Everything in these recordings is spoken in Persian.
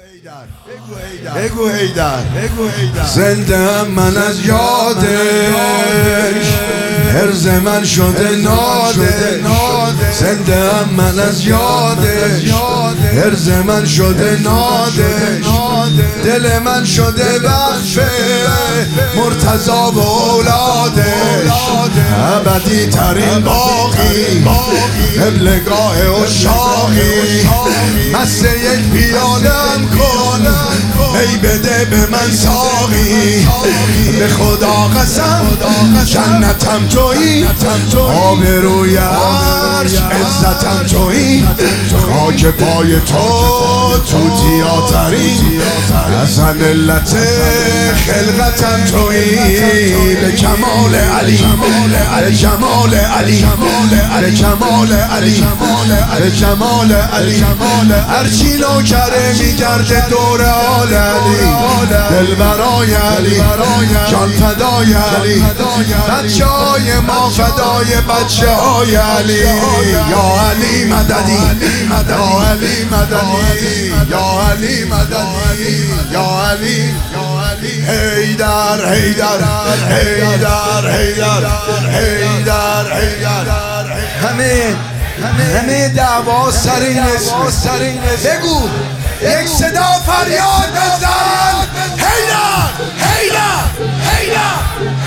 بگو هیدر زنده هم من از یادش، هرز من شده نادش. زنده هم من از یادش، هرز من شده نادش. دل من شده وقفه مرتضا و اولادش. ابدی ترین باقی قبلگاه عشاقی. مست یک پیالم کن ای بده به من ساقی. به خدا قسم جنتم تویی، آبروی عرش عزتم تویی. خاک پای تو تیاتری، اصل علت خلقتم تویی. به کمال علی، به جمال علی، به کمال علی، به جمال علی. هرچی نوکره میگرده دور آل علی. دل برای علی، جان فدای علی. بچه های ما فدای بچه های علی. یا علی مددی، یا علی مددی، یا علی مددی، یا علی هیدر هیدر هیدر هیدر هیدر هیدر. همه دعوا سر این اسم. بگو یک صدا فریاد بزن. هیدر هیدر هیدر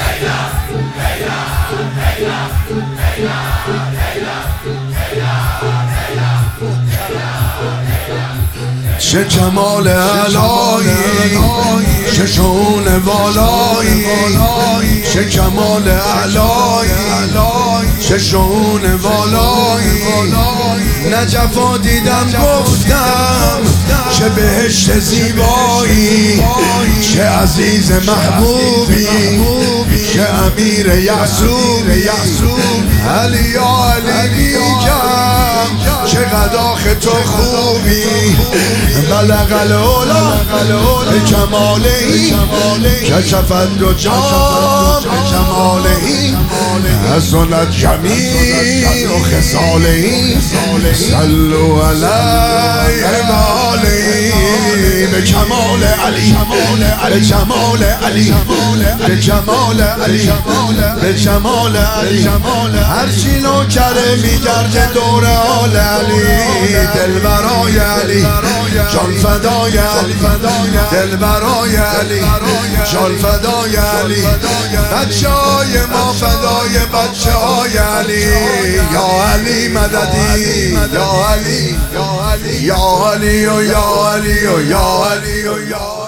چه جمال علایی، چه شون والایی. چه جمال علایی، چه شون والایی. نجفا دیدم گفتم چه بهشت زیبایی. چه عزیز محبوبی، چه امیر یعصوبی. علی یا علی میگم چقدر آخه تو خوبی. بلغ العلا به جمالهی، کشف الدجی به جمالهی. حسنت جمیع خصالهی، صلوا علیه و آلهی. به کمال علی، به جمال علی، به جمال علی، به جمال علی. هرچی نوکره میگرده دور آل علی. دل برای علی، جان فدای علی. دل برای علی، جان فدای علی. بچه های ما فدای بچه های علی. یا علی مددی، یا علی، یا علی، یا علی، یا علی، یا علی، یا علی.